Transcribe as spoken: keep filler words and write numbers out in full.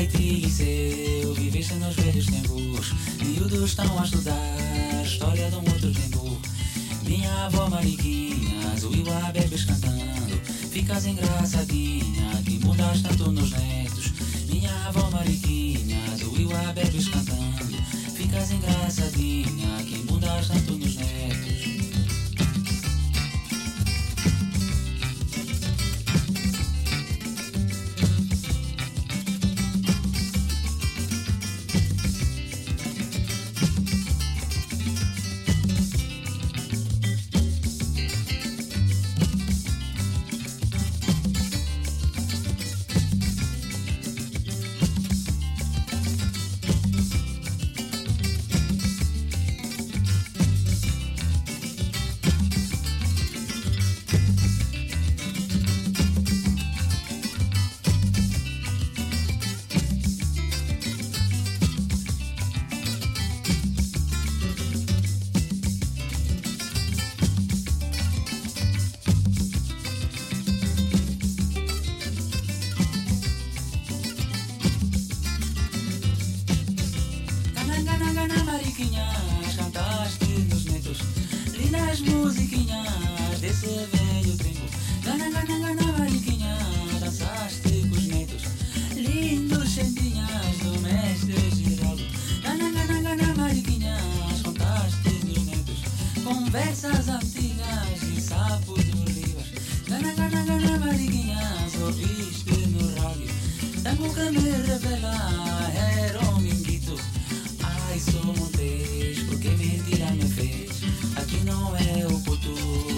Haiti e seu, viveste nos velhos tempos. Miúdos estão a estudar história de um outro tempo. Minha avó Mariquinha, Zuiwa bebes cantando. Ficas engraçadinha, que mudas tanto nos netos. Minha avó Mariquinha, Zuiwa bebes cantando. Ficas engraçadinha, que mudas tanto nos netos. Mariquinhas, cantaste nos netos, lindas musiquinhas desse velho tempo. Gana, gana, gana, Mariquinhas, dançaste com os netos, lindos centinhas do mestre Giraldo. Gana, gana, gana, Mariquinhas, contaste nos netos, conversas antigas e sapos de olivas. Gana, gana, gana, Mariquinhas, ouviste no rádio, tango que me revela era um minguito. Ai, sou montês, porque mentira me fez. Aqui não é o Porto,